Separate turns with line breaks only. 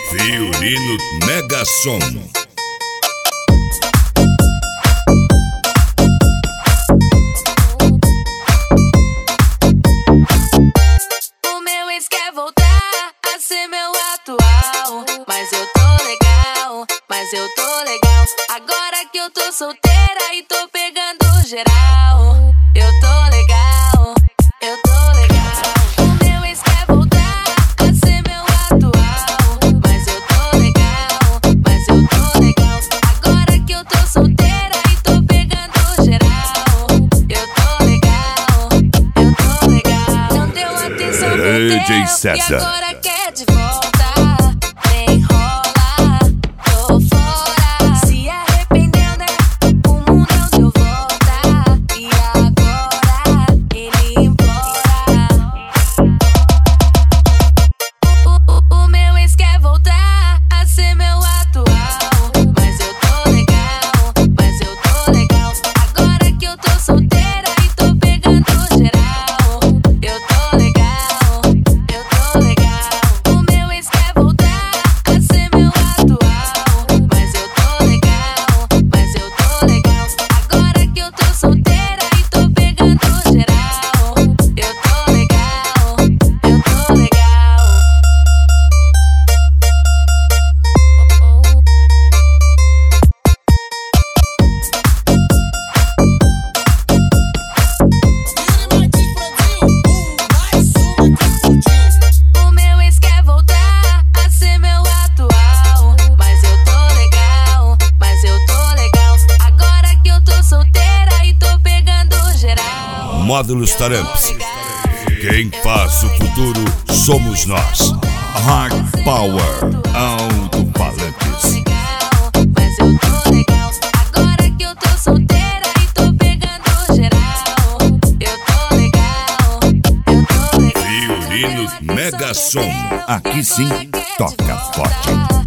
Violino Mega Som.
O meu ex quer voltar a ser meu atual, mas eu tô legal, Agora que eu tô solteira e tô pegando geral, eu tô legal. O meu ex quer voltar a ser meu atual, mas eu tô legal. Agora que eu tô solteira e tô pegando geral, eu tô legal. Não deu atenção pro
DJ
tempo
César.
e agora quer de volta. Nem rola, tô fora. Se arrependeu, né? O mundo não deu volta. E agora ele implora. O meu ex quer voltar a ser meu atual, mas eu tô legal. Agora que eu tô solteira e tô pegando geral, eu tô legal. O meu ex quer voltar a ser meu atual, mas eu tô legal. Agora que eu tô solteira e tô pegando geral, eu tô legal. O meu ex quer voltar a ser meu atual, mas eu tô legal. Agora que eu tô solteira e tô pegando geral.
Módulos Taramps. Quem faz o futuro somos nós. Hard Power Alto-Falantes.
Mas eu tô legal. Agora que eu tô solteira e tô pegando geral, eu tô legal.
Violino Mega Som. Aqui sim, toca forte.